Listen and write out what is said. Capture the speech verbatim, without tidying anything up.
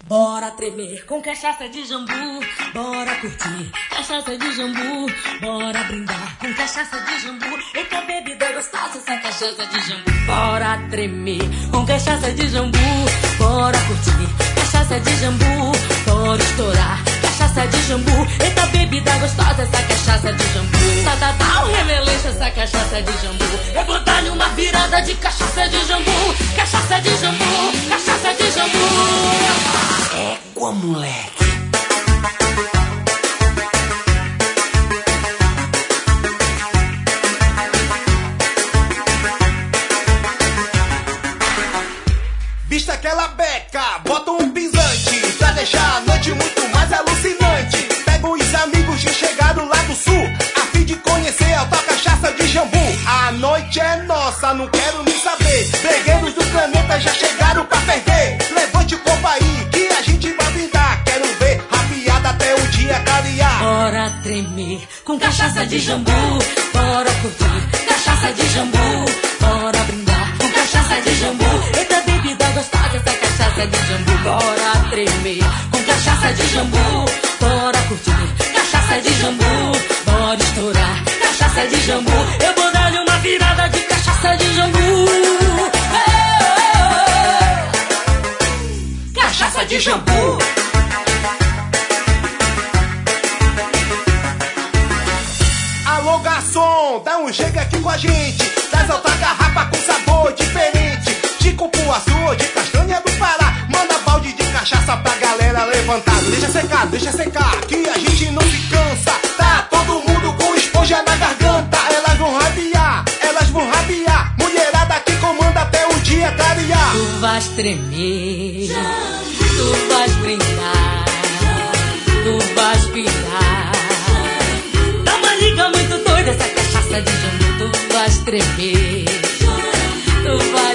Bora tremer com cachaça de jambu, bora curtir cachaça de jambu, bora brindar com cachaça de jambu. Eita bebida gostosa essa cachaça de jambu. Bora tremer com cachaça de jambu, bora curtir cachaça de jambu, bora estourar cachaça de jambu. Eita bebida gostosa essa cachaça de jambu. Tá, tá, tá, um remeleixo essa cachaça de jambu. Eu vou dar-lhe uma virada de cachaça de jambu, cachaça de jambu, cachaça de jambu. Égua, moleque. Vista aquela beca, bota um pisante pra deixar a noite muito mais alucinante. Pega os amigos que chegaram lá do sul, a fim de conhecer a tal cachaça de jambu. A noite é nossa, não quero nem saber. Bregueiros do planeta já chegaram pra perder. Levante o corpo aí, que a gente vai brindar. Quero ver rapiada até o dia clarear. Bora tremer com cachaça de jambu, bora curtir cachaça de jambu, bora brindar com cachaça de jambu. Eita bebida gostosa essa cachaça de jambu. Bora tremer com cachaça de jambu, bora curtir cachaça de jambu, bora estourar cachaça de jambu. Eu vou dar-lhe uma virada de cachaça de jambu. Cachaça de jambu. Alô garçom, dá um jeito aqui com a gente. Traz outra garrafa com sabor diferente, de cupuaçu ou de castanha do Pará. Manda balde de cachaça pra galera levantar. Deixa secar, deixa secar, que a gente não se cansa. Tá todo mundo com esponja na garganta. Elas vão rabiar, elas vão rabiar. Mulherada que comanda até o dia clarear. Tu vais tremer, tu vais brindar, tu vais pirar. Dá uma liga muito doida essa cachaça de jambu. Tu vais tremer, tu vais